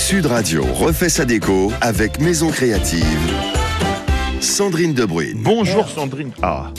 Sud Radio refait sa déco avec Maison Créative. Sandrine Debruyne. Bonjour Sandrine. Ah,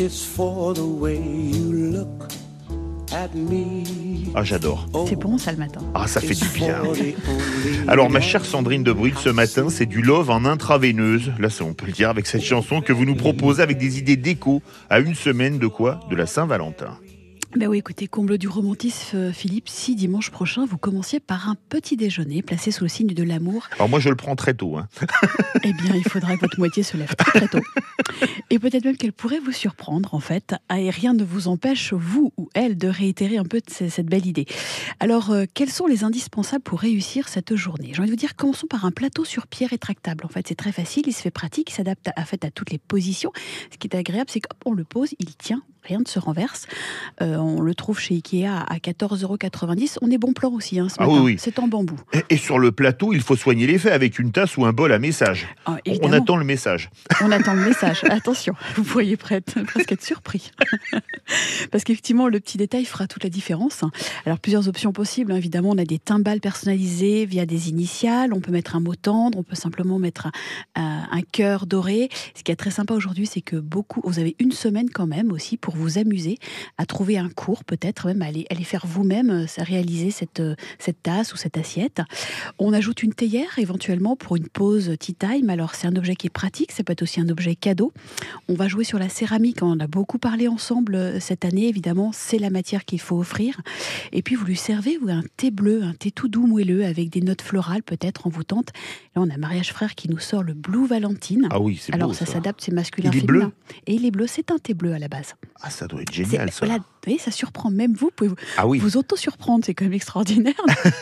j'adore. C'est bon ça le matin. Ah, ça fait du bien. Alors ma chère Sandrine Debruyne, ce matin c'est du love en intraveineuse. Là on peut le dire avec cette chanson que vous nous proposez avec des idées déco à une semaine de quoi ? De la Saint-Valentin. Ben oui, écoutez, comble du romantisme, Philippe, si dimanche prochain vous commenciez par un petit déjeuner placé sous le signe de l'amour. Alors moi je le prends très tôt. Eh bien, il faudra que votre moitié se lève très tôt. Et peut-être même qu'elle pourrait vous surprendre, en fait. Et rien ne vous empêche, vous ou elle, de réitérer un peu cette belle idée. Alors, quels sont les indispensables pour réussir cette journée ? J'ai envie de vous dire, commençons par un plateau sur pied rétractable. En fait, c'est très facile, il se fait pratique, il s'adapte à toutes les positions. Ce qui est agréable, c'est qu'on le pose, il tient, rien ne se renverse. On le trouve chez Ikea à 14,90 €. On est bon plan aussi, ce matin. Oui. C'est en bambou. Et sur le plateau, il faut soigner l'effet avec une tasse ou un bol à message. On attend le message. On attend le message. Attention, vous pourriez presque être surpris. Parce qu'effectivement, le petit détail fera toute la différence. Alors, plusieurs options possibles. Évidemment, on a des timbales personnalisées via des initiales. On peut mettre un mot tendre. On peut simplement mettre un cœur doré. Ce qui est très sympa aujourd'hui, c'est que vous avez une semaine quand même aussi pour vous amuser à trouver un cours, peut-être même aller faire vous-même, réaliser cette tasse ou cette assiette. On ajoute une théière éventuellement pour une pause tea time. Alors, c'est un objet qui est pratique. Ça peut être aussi un objet cadeau. On va jouer sur la céramique. On en a beaucoup parlé ensemble cette année. Évidemment, c'est la matière qu'il faut offrir. Et puis, vous lui servez un thé bleu, un thé tout doux, moelleux, avec des notes florales peut-être envoûtantes. Là, on a Mariage Frères qui nous sort le Blue Valentine. Ah oui, c'est beau. Alors, ça s'adapte, c'est masculin, il est féminin. Bleu. Et il est bleu, c'est un thé bleu à la base. Ah, ça doit être génial, ça. Voilà, vous voyez, ça surprend. Même vous pouvez vous auto-surprendre. C'est quand même extraordinaire.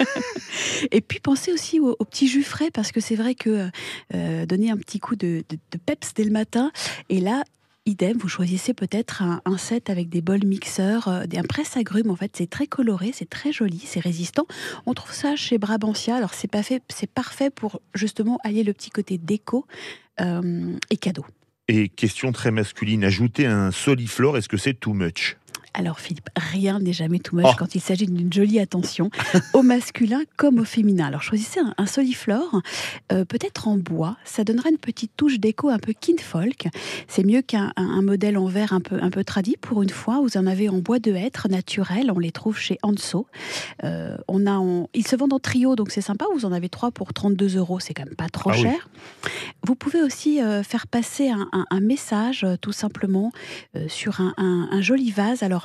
Et puis, pensez aussi au petit jus frais, parce que c'est vrai que donner un petit coup de peps dès le matin. Et là, idem, vous choisissez peut-être un set avec des bols mixeurs, un presse-agrumes. En fait, c'est très coloré, c'est très joli, c'est résistant. On trouve ça chez Brabantia. Alors, c'est parfait pour justement allier le petit côté déco et cadeau. Et question très masculine, ajouter un soliflore, est-ce que c'est too much ? Alors Philippe, rien n'est jamais too much quand il s'agit d'une jolie attention, au masculin comme au féminin. Alors choisissez un soliflore, peut-être en bois, ça donnera une petite touche déco un peu kinfolk. C'est mieux qu'un modèle en verre un peu tradi pour une fois. Vous en avez en bois de hêtre naturel, on les trouve chez Anso. Ils se vendent en trio, donc c'est sympa. Vous en avez 3 pour 32 €, c'est quand même pas trop cher. Oui. Vous pouvez aussi faire passer un message tout simplement sur un joli vase. Alors,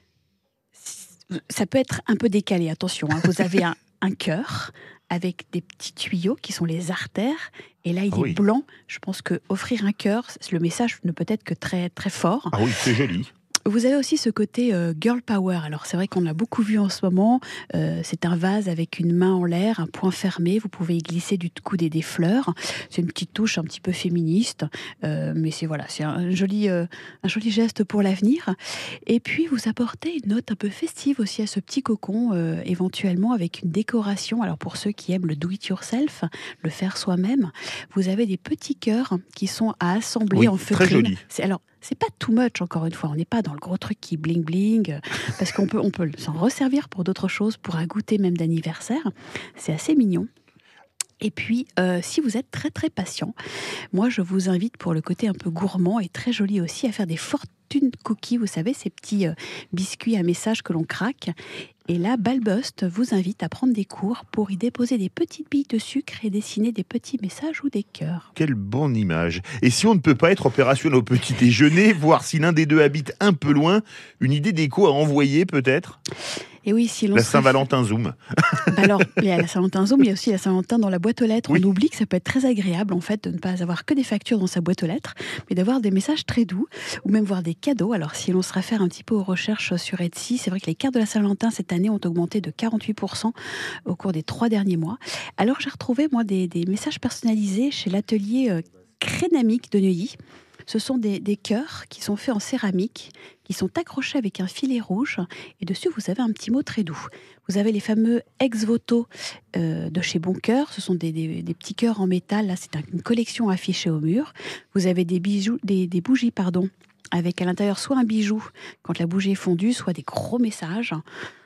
ça peut être un peu décalé, attention. Vous avez un cœur avec des petits tuyaux qui sont les artères. Et là, il est blanc. Je pense qu'offrir un cœur, le message ne peut être que très, très fort. Ah oui, c'est joli. Vous avez aussi ce côté girl power. Alors c'est vrai qu'on l'a beaucoup vu en ce moment. C'est un vase avec une main en l'air, un poing fermé. Vous pouvez y glisser du coup des fleurs. C'est une petite touche un petit peu féministe, mais c'est un joli geste pour l'avenir. Et puis vous apportez une note un peu festive aussi à ce petit cocon, éventuellement avec une décoration. Alors pour ceux qui aiment le do it yourself, le faire soi-même, vous avez des petits cœurs qui sont à assembler en feutrine. Très joli. C'est pas too much, encore une fois. On n'est pas dans le gros truc qui bling-bling, parce qu'on peut s'en resservir pour d'autres choses, pour un goûter même d'anniversaire. C'est assez mignon. Et puis, si vous êtes très très patient, moi je vous invite pour le côté un peu gourmand et très joli aussi à faire des fortune cookies, vous savez, ces petits biscuits à message que l'on craque. Et là, Balbust vous invite à prendre des cours pour y déposer des petites billes de sucre et dessiner des petits messages ou des cœurs. Quelle bonne image. Et si on ne peut pas être opérationnel au petit déjeuner, voir si l'un des deux habite un peu loin, une idée déco à envoyer peut-être ? Et oui, si l'on la Saint-Valentin Zoom. Alors, il y a la Saint-Valentin Zoom, il y a aussi la Saint-Valentin dans la boîte aux lettres. Oui. On oublie que ça peut être très agréable, en fait, de ne pas avoir que des factures dans sa boîte aux lettres, mais d'avoir des messages très doux, ou même voir des cadeaux. Alors, si l'on se réfère un petit peu aux recherches sur Etsy, c'est vrai que les cartes de la Saint-Valentin, cette année, ont augmenté de 48% au cours des 3 derniers mois. Alors, j'ai retrouvé, moi, des messages personnalisés chez l'atelier Crénamique de Neuilly. Ce sont des cœurs qui sont faits en céramique, qui sont accrochés avec un filet rouge, et dessus vous avez un petit mot très doux. Vous avez les fameux ex-voto de chez Bon Cœur, ce sont des petits cœurs en métal, là c'est une collection affichée au mur. Vous avez des bougies, avec à l'intérieur soit un bijou quand la bougie est fondue, soit des gros messages.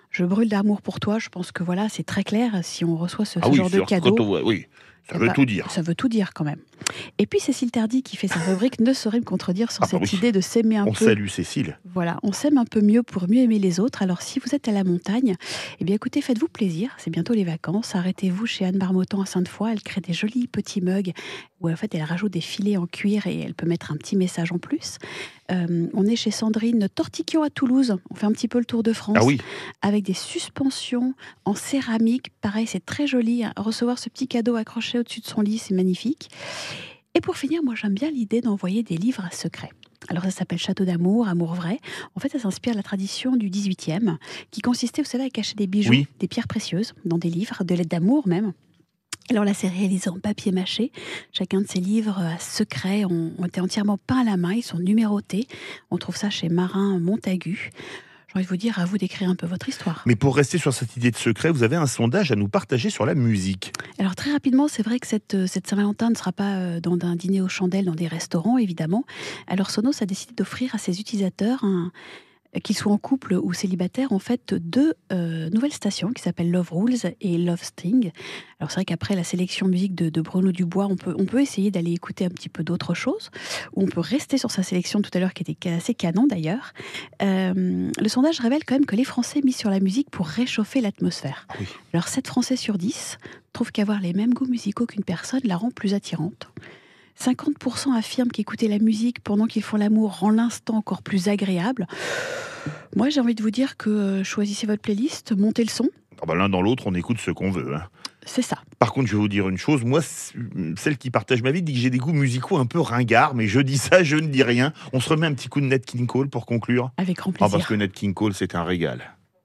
Je brûle d'amour pour toi. Je pense que voilà, c'est très clair si on reçoit ce genre de sur cadeau. oui, ça veut tout dire. Ça veut tout dire quand même. Et puis Cécile Tardy, qui fait sa rubrique, ne saurait me contredire sur cette idée de s'aimer un peu. On salue Cécile. Voilà, on s'aime un peu mieux pour mieux aimer les autres. Alors si vous êtes à la montagne, eh bien écoutez, faites-vous plaisir. C'est bientôt les vacances. Arrêtez-vous chez Anne Marmottan à Sainte-Foy. Elle crée des jolis petits mugs où en fait elle rajoute des filets en cuir et elle peut mettre un petit message en plus. On est chez Sandrine Tortiquio à Toulouse. On fait un petit peu le tour de France. Ah oui. Avec des suspensions en céramique. Pareil, c'est très joli. Recevoir ce petit cadeau accroché au-dessus de son lit, c'est magnifique. Et pour finir, moi j'aime bien l'idée d'envoyer des livres à secret. Alors ça s'appelle Château d'amour, amour vrai. En fait, ça s'inspire de la tradition du 18e, qui consistait, vous savez, à cacher des bijoux, des pierres précieuses, dans des livres, de lettres d'amour même. Alors là, c'est réalisé en papier mâché. Chacun de ces livres à secret ont été entièrement peints à la main, ils sont numérotés. On trouve ça chez Marin Montagu. J'ai envie de vous dire, à vous d'écrire un peu votre histoire. Mais pour rester sur cette idée de secret, vous avez un sondage à nous partager sur la musique. Alors très rapidement, c'est vrai que cette Saint-Valentin ne sera pas dans un dîner aux chandelles, dans des restaurants, évidemment. Alors Sonos a décidé d'offrir à ses utilisateurs qu'ils soient en couple ou célibataires, en fait, deux nouvelles stations qui s'appellent Love Rules et Love Sting. Alors c'est vrai qu'après la sélection musique de Bruno Dubois, on peut essayer d'aller écouter un petit peu d'autres choses, ou on peut rester sur sa sélection tout à l'heure, qui était assez canon d'ailleurs. Le sondage révèle quand même que les Français misent sur la musique pour réchauffer l'atmosphère. Ah oui. Alors 7 Français sur 10 trouvent qu'avoir les mêmes goûts musicaux qu'une personne la rend plus attirante. 50% affirment qu'écouter la musique pendant qu'ils font l'amour rend l'instant encore plus agréable. Moi, j'ai envie de vous dire que choisissez votre playlist, montez le son. L'un dans l'autre, on écoute ce qu'on veut. C'est ça. Par contre, je vais vous dire une chose. Moi, celle qui partage ma vie dit que j'ai des goûts musicaux un peu ringards, mais je dis ça, je ne dis rien. On se remet un petit coup de Nat King Cole pour conclure. Avec grand plaisir. Parce que Nat King Cole, c'est un régal.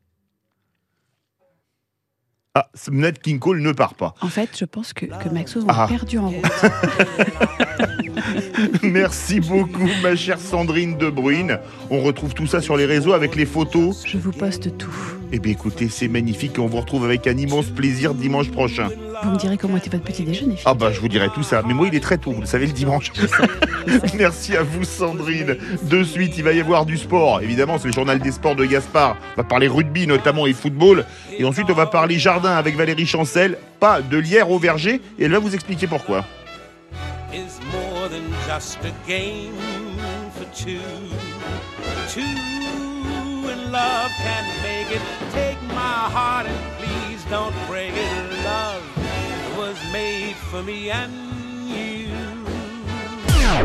Ah, Nat King Cole ne part pas. En fait, je pense que Maxo a perdu en route. Merci beaucoup, ma chère Sandrine De Bruyne. On retrouve tout ça sur les réseaux avec les photos. Je vous poste tout. Eh bien, écoutez, c'est magnifique. On vous retrouve avec un immense plaisir dimanche prochain. Vous me direz comment était votre petit déjeuner. Je vous dirai tout ça. Mais moi, il est très tôt, vous le savez, le dimanche. Merci à vous, Sandrine. De suite, il va y avoir du sport. Évidemment, c'est le journal des sports de Gaspard. On va parler rugby notamment et football. Et ensuite, on va parler jardin avec Valérie Chancel. Pas de lierre au verger. Et elle va vous expliquer pourquoi. Is more than just a game for two. Two in love can make it. Take my heart and please don't break it. Love was made for me and you.